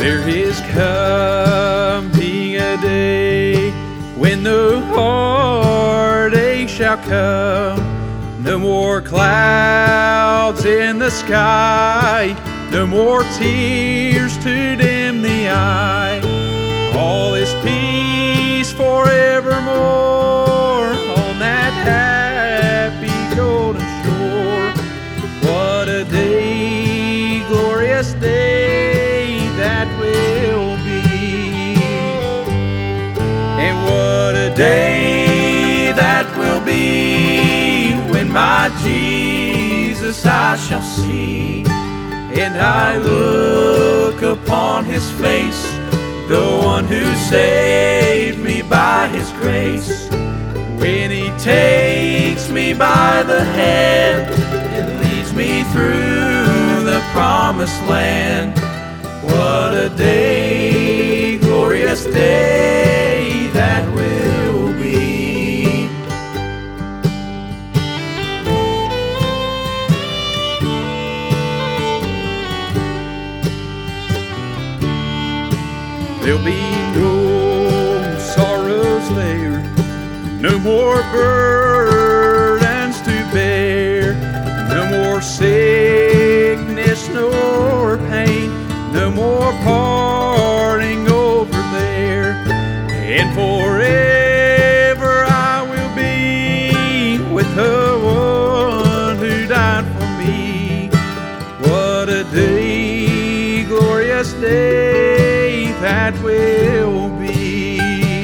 There is coming a day when no heartache shall come, no more clouds in the sky, no more tears to dim the eye. All is peace forevermore on that happy golden shore. What a day, glorious day that will be. And what a day that will be when my Jesus I shall see, and I look upon His face, the one who saved me by His grace. When He takes me by the hand and leads me through the promised land. What a day, glorious day that will be. There'll be no sorrows there, no more burdens to bear, no more sickness nor pain, no more parting over there. And forever I will be with the one who died for me. What a day, glorious day that will be.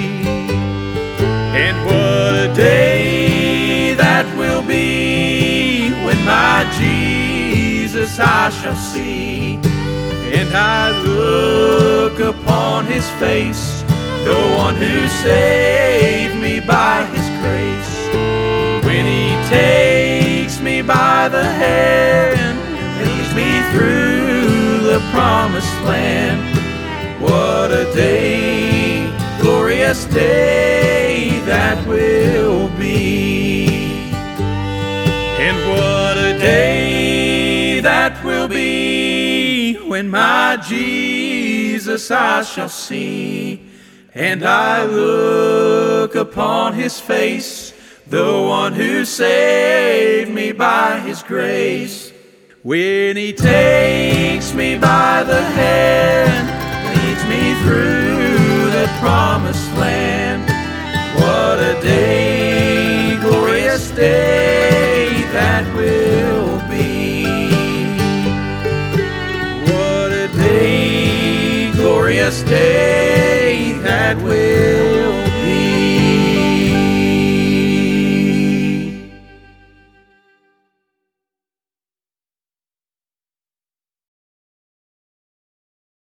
And what a day that will be when my Jesus I shall see, and I look upon His face, the one who saved me by His grace. When He takes me by the hand and leads me through the promised land. What a day, glorious day that will be. And what a day that will be when my Jesus I shall see, and I look upon His face, the one who saved me by His grace. When He takes me by the hand, leads me through the promised land. What a day, glorious day that will be. What a day, glorious day